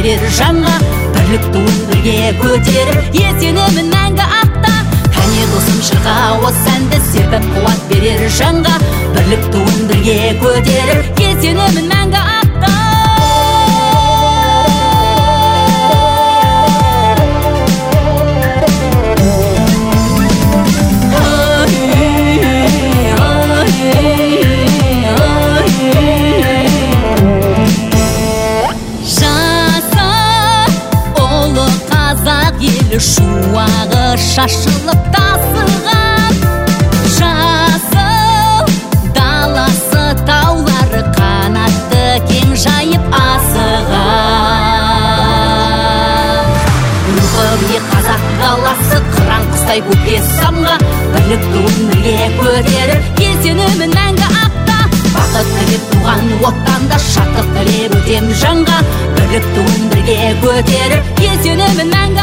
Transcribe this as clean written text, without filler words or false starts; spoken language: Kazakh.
берер жанға, бірлік туын бірге көтеріп есенемін мәңгі ақта. Кәне досым жырға осы әнді серпіп қуат берер жанға, бірлік туын бірге көтеріп есенемін мәңгі ақта. Шуағы шашылып тасыған, жасыл даласы таулары қанатты кең жайып асыған. Рухы қазақ даласы қыран құстай көкке самға, бірлік туын бірге көтеріп есенемін мәңгі ақта. Бақыт тілеп туған оттанда шаттық тілеп өтем жанға, бірлік туын бірге көтеріп есенемін мәңгі